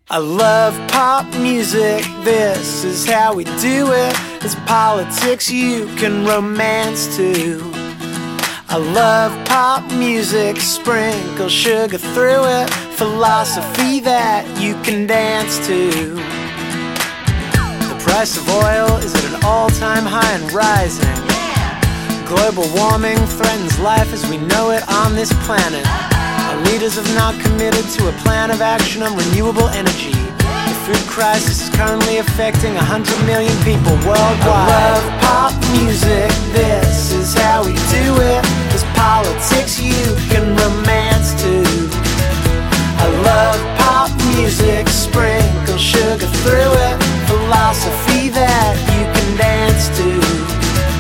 I love pop music, this is how we do it. It's politics you can romance to. I love pop music, sprinkle sugar through it. Philosophy that you can dance to. The price of oil is at an all-time high and rising. Global warming threatens life as we know it on this planet. Our leaders have not committed to a plan of action on renewable energy. The food crisis is currently affecting 100 million people worldwide. I love pop music, this is how we do it. There's politics you can romance to. I love pop music, sprinkle sugar through it. Philosophy that you can dance to.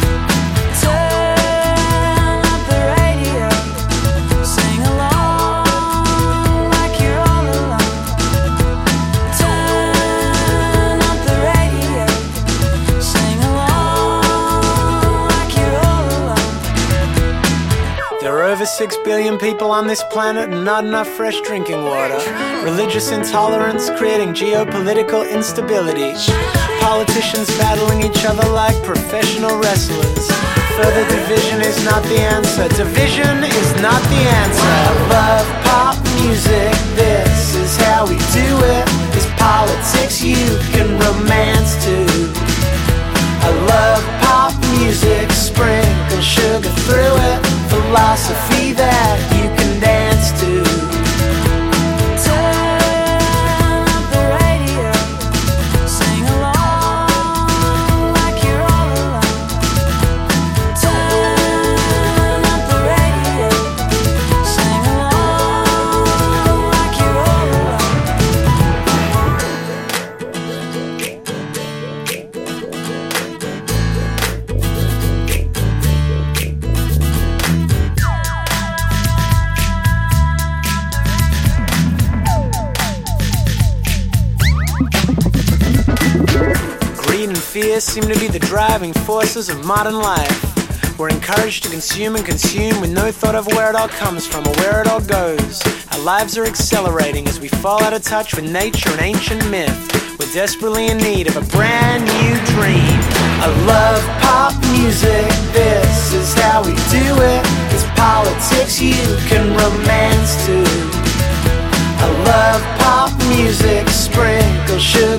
There are over 6 billion people on this planet and not enough fresh drinking water. Religious intolerance creating geopolitical instability. Politicians battling each other like professional wrestlers. Further division is not the answer. Division is not the answer. I love pop music, this is how we do it. It's politics you can romance to. I love pop music, sprinkle sugar through it. Philosophy that you can dance to. Turn up the radio, sing along like you're all alone. Turn up the radio, sing along like you're all alone. Greed and fear seem to be the driving forces of modern life. We're encouraged to consume and consume with no thought of where it all comes from or where it all goes. Our lives are accelerating as we fall out of touch with nature and ancient myth. We're desperately in need of a brand new dream. I love pop music, this is how we do it. It's politics you can romance to. I love pop music, sprinkle sugar